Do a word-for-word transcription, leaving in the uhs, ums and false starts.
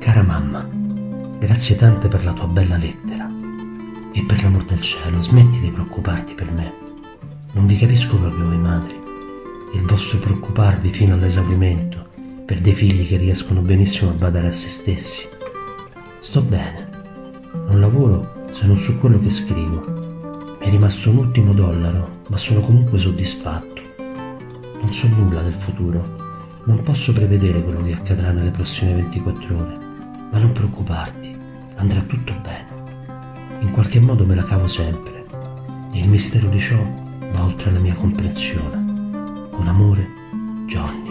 Cara mamma, grazie tante per la tua bella lettera. E per l'amor del cielo, smetti di preoccuparti per me. Non vi capisco proprio voi madri. Il vostro preoccuparvi fino all'esaurimento per dei figli che riescono benissimo a badare a se stessi. Sto bene. Non lavoro se non su quello che scrivo. Mi è rimasto un ultimo dollaro, ma sono comunque soddisfatto. Non so nulla del futuro. Non posso prevedere quello che accadrà nelle prossime ventiquattro ore. Ma non preoccuparti, andrà tutto bene. In qualche modo me la cavo sempre. E il mistero di ciò va oltre la mia comprensione. Con amore, Johnny.